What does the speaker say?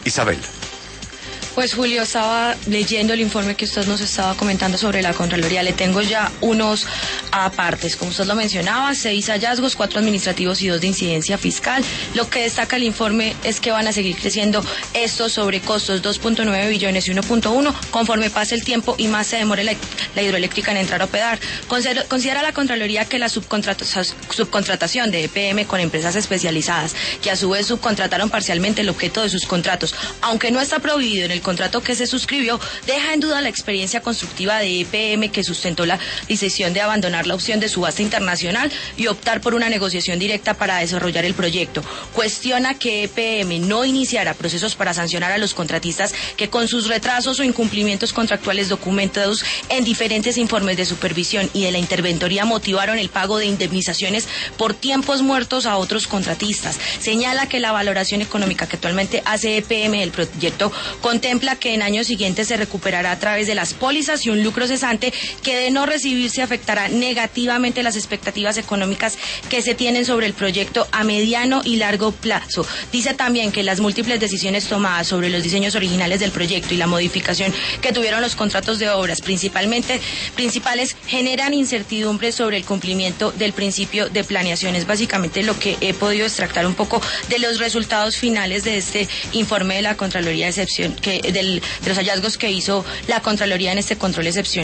Isabel. Pues Julio, estaba leyendo el informe que usted nos estaba comentando sobre la Contraloría. Le tengo ya unos apartes, como usted lo mencionaba, 6 hallazgos, 4 administrativos y 2 de incidencia fiscal. Lo que destaca el informe es que van a seguir creciendo estos sobrecostos, 2.9 billones y 1.1, conforme pase el tiempo y más se demore la hidroeléctrica en entrar a operar. Considera la Contraloría que la subcontratación de EPM con empresas especializadas, que a su vez subcontrataron parcialmente el objeto de sus contratos, aunque no está prohibido en el contrato que se suscribió, deja en duda la experiencia constructiva de EPM, que sustentó la decisión de abandonar la opción de subasta internacional y optar por una negociación directa para desarrollar el proyecto. Cuestiona que EPM no iniciara procesos para sancionar a los contratistas que con sus retrasos o incumplimientos contractuales documentados en diferentes informes de supervisión y de la interventoría motivaron el pago de indemnizaciones por tiempos muertos a otros contratistas. Señala que la valoración económica que actualmente hace EPM del proyecto contempla que en años siguientes se recuperará a través de las pólizas y un lucro cesante que, de no recibirse, afectará negativamente las expectativas económicas que se tienen sobre el proyecto a mediano y largo plazo. Dice también que las múltiples decisiones tomadas sobre los diseños originales del proyecto y la modificación que tuvieron los contratos de obras principales generan incertidumbre sobre el cumplimiento del principio de planeación. Es básicamente lo que he podido extractar un poco de los resultados finales de este informe de la Contraloría de Excepción, de los hallazgos que hizo la Contraloría en este control excepcional.